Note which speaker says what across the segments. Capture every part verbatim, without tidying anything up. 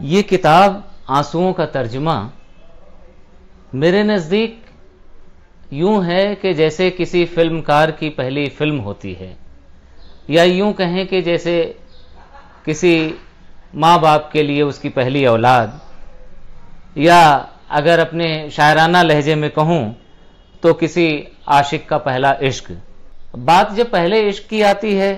Speaker 1: یہ کتاب آنسوؤں کا ترجمہ میرے نزدیک یوں ہے کہ جیسے کسی فلم کار کی پہلی فلم ہوتی ہے، یا یوں کہیں کہ جیسے کسی ماں باپ کے لیے اس کی پہلی اولاد، یا اگر اپنے شاعرانہ لہجے میں کہوں تو کسی عاشق کا پہلا عشق۔ بات جب پہلے عشق کی آتی ہے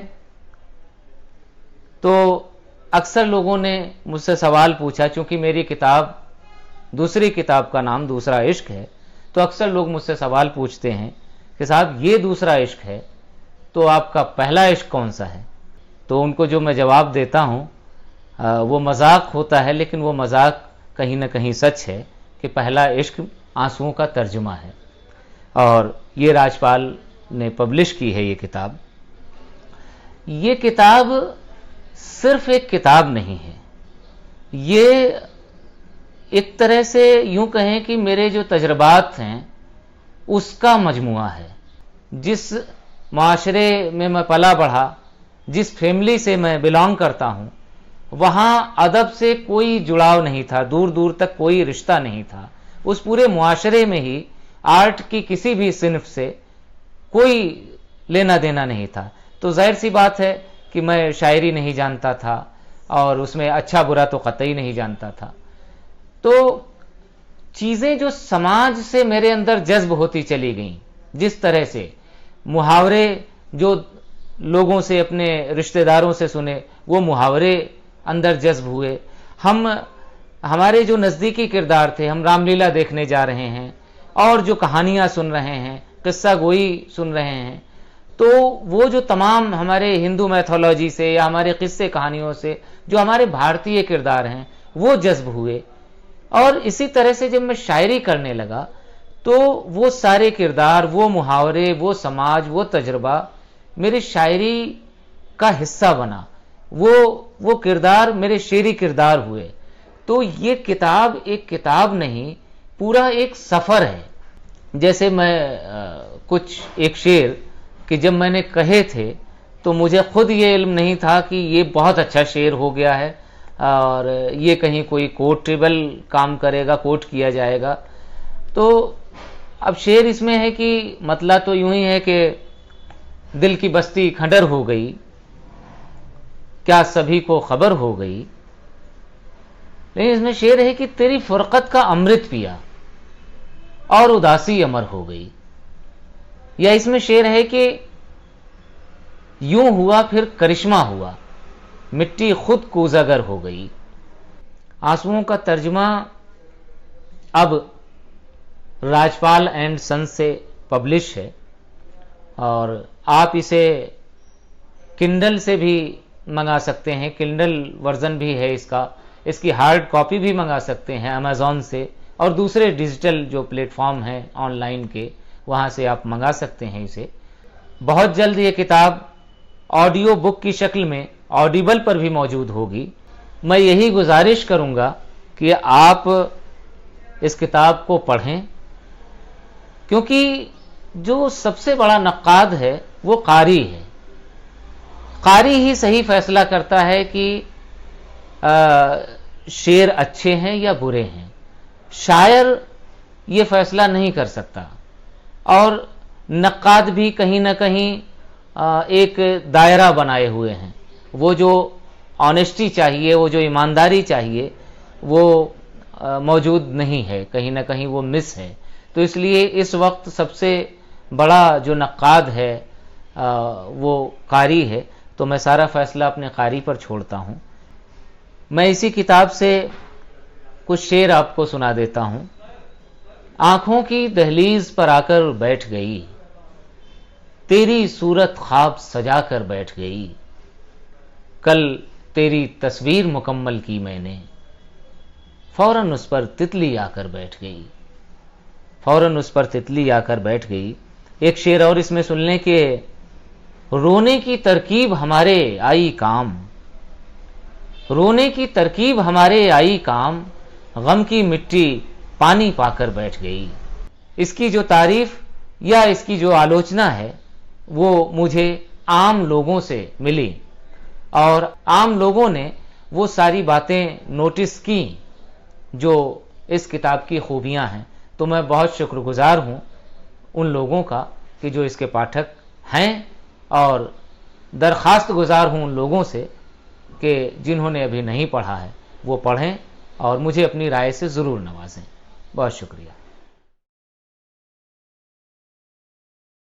Speaker 1: تو اکثر لوگوں نے مجھ سے سوال پوچھا، چونکہ میری کتاب دوسری کتاب کا نام دوسرا عشق ہے، تو اکثر لوگ مجھ سے سوال پوچھتے ہیں کہ صاحب یہ دوسرا عشق ہے تو آپ کا پہلا عشق کون سا ہے؟ تو ان کو جو میں جواب دیتا ہوں وہ مذاق ہوتا ہے، لیکن وہ مذاق کہیں نہ کہیں سچ ہے کہ پہلا عشق آنسوؤں کا ترجمہ ہے، اور یہ راجپال نے پبلش کی ہے یہ کتاب۔ یہ کتاب صرف ایک کتاب نہیں ہے، یہ ایک طرح سے یوں کہیں کہ میرے جو تجربات ہیں اس کا مجموعہ ہے۔ جس معاشرے میں میں پلا بڑھا، جس فیملی سے میں بلانگ کرتا ہوں، وہاں ادب سے کوئی جڑاؤ نہیں تھا، دور دور تک کوئی رشتہ نہیں تھا۔ اس پورے معاشرے میں ہی آرٹ کی کسی بھی صنف سے کوئی لینا دینا نہیں تھا، تو ظاہر سی بات ہے کہ میں شاعری نہیں جانتا تھا، اور اس میں اچھا برا تو قطعی نہیں جانتا تھا۔ تو چیزیں جو سماج سے میرے اندر جذب ہوتی چلی گئیں، جس طرح سے محاورے جو لوگوں سے، اپنے رشتہ داروں سے سنے، وہ محاورے اندر جذب ہوئے۔ ہم ہمارے جو نزدیکی کردار تھے، ہم رام لیلا دیکھنے جا رہے ہیں اور جو کہانیاں سن رہے ہیں، قصہ گوئی سن رہے ہیں، تو وہ جو تمام ہمارے ہندو میتھولوجی سے یا ہمارے قصے کہانیوں سے جو ہمارے بھارتی کردار ہیں وہ جذب ہوئے۔ اور اسی طرح سے جب میں شاعری کرنے لگا تو وہ سارے کردار، وہ محاورے، وہ سماج، وہ تجربہ میری شاعری کا حصہ بنا، وہ وہ کردار میرے شعری کردار ہوئے۔ تو یہ کتاب ایک کتاب نہیں، پورا ایک سفر ہے۔ جیسے میں کچھ ایک شعر کہ جب میں نے کہے تھے تو مجھے خود یہ علم نہیں تھا کہ یہ بہت اچھا شعر ہو گیا ہے اور یہ کہیں کوئی کوٹیبل کام کرے گا، کوٹ کیا جائے گا۔ تو اب شعر اس میں ہے کہ مطلب تو یوں ہی ہے کہ دل کی بستی کھنڈر ہو گئی، کیا سبھی کو خبر ہو گئی، لیکن اس میں شعر ہے کہ تیری فرقت کا امرت پیا اور اداسی امر ہو گئی۔ یا اس میں شعر ہے کہ یوں ہوا پھر کرشمہ ہوا، مٹی خود کوزاگر ہو گئی۔ آنسوؤں کا ترجمہ اب راجپال اینڈ سن سے پبلش ہے، اور آپ اسے کنڈل سے بھی منگا سکتے ہیں، کنڈل ورژن بھی ہے اس کا، اس کی ہارڈ کاپی بھی منگا سکتے ہیں امیزون سے، اور دوسرے ڈیجیٹل جو پلیٹ فارم ہیں آن لائن کے، وہاں سے آپ منگا سکتے ہیں اسے۔ بہت جلد یہ کتاب آڈیو بک کی شکل میں آڈیبل پر بھی موجود ہوگی۔ میں یہی گزارش کروں گا کہ آپ اس کتاب کو پڑھیں، کیونکہ جو سب سے بڑا نقاد ہے وہ قاری ہے۔ قاری ہی صحیح فیصلہ کرتا ہے کہ شعر اچھے ہیں یا برے ہیں، شاعر یہ فیصلہ نہیں کر سکتا، اور نقاد بھی کہیں نہ کہیں ایک دائرہ بنائے ہوئے ہیں۔ وہ جو آنیسٹی چاہیے، وہ جو ایمانداری چاہیے، وہ موجود نہیں ہے، کہیں نہ کہیں وہ مس ہے۔ تو اس لیے اس وقت سب سے بڑا جو نقاد ہے وہ قاری ہے، تو میں سارا فیصلہ اپنے قاری پر چھوڑتا ہوں۔ میں اسی کتاب سے کچھ شعر آپ کو سنا دیتا ہوں۔ آنکھوں کی دہلیز پر آ کر بیٹھ گئی، تیری صورت خواب سجا کر بیٹھ گئی، کل تیری تصویر مکمل کی میں نے، فوراً اس پر تتلی آ کر بیٹھ گئی، فوراً اس پر تتلی آ کر بیٹھ گئی۔ ایک شعر اور اس میں سن لیں کہ رونے کی ترکیب ہمارے آئی کام، رونے کی ترکیب ہمارے آئی کام، غم کی مٹی پانی پا کر بیٹھ گئی۔ اس کی جو تعریف یا اس کی جو آلوچنا ہے وہ مجھے عام لوگوں سے ملی، اور عام لوگوں نے وہ ساری باتیں نوٹس کی جو اس کتاب کی خوبیاں ہیں، تو میں بہت شکر گزار ہوں ان لوگوں کا کہ جو اس کے پاٹھک ہیں، اور درخواست گزار ہوں ان لوگوں سے کہ جنہوں نے ابھی نہیں پڑھا ہے وہ پڑھیں اور مجھے اپنی رائے سے ضرور نوازیں۔ بہت شکریہ۔